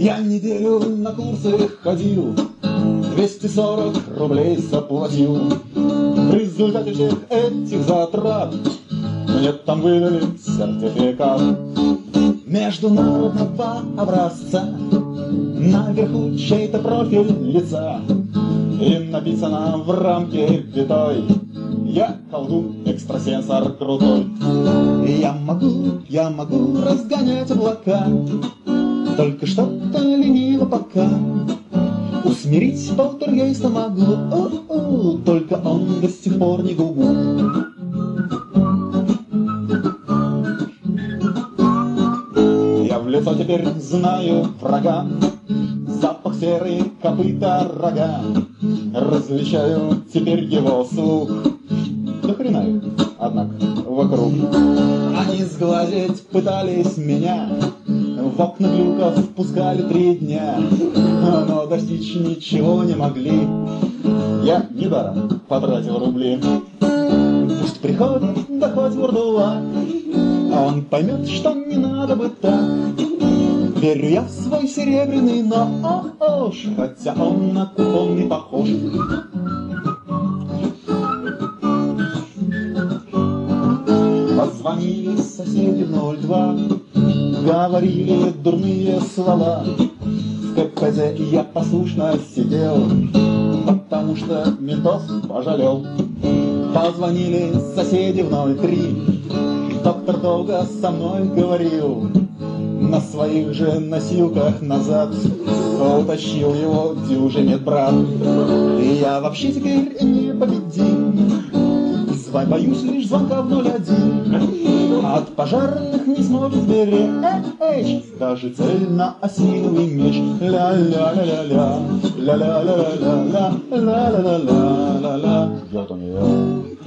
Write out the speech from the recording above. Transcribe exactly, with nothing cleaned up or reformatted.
Я неделю на курсы ходил, двести сорок рублей заплатил. В результате всех этих затрат мне там выдали сертификат международного образца. Наверху чей-то профиль лица, и написано в рамке витой: я колдун, экстрасенсор крутой. Я могу, я могу разгонять облака, только что-то лениво пока. Усмирить полтергейста могу, о-о, только он до сих пор не гугу. Я в лицо теперь знаю врага, запах серый, копыта, рога. Различаю теперь его слух, до хрена их, однако, вокруг. Они сглазить пытались меня, в окна люков впускали три дня, но достичь ничего не могли. Я недаром потратил рубли. Пусть приходит, да хоть бурдуа, а он поймет, что не надо бы так. Верю я в свой серебряный нож, хотя он на купон не похож. Позвонили соседи в ноль два, говорили дурные слова. В КПЗ я послушно сидел, потому что ментов пожалел. Позвонили соседи в ноль три, доктор долго со мной говорил. На своих же носилках назад утащил его дюжий брат. И я вообще теперь непобедим, боюсь лишь звонка в ноль один. От пожарных не сможет сберечь даже цельноосиновый меч. Ля-ля-ля-ля-ля, ля-ля-ля-ля-ля, ля-ля-ля-ля-ля-ля. Вот он я.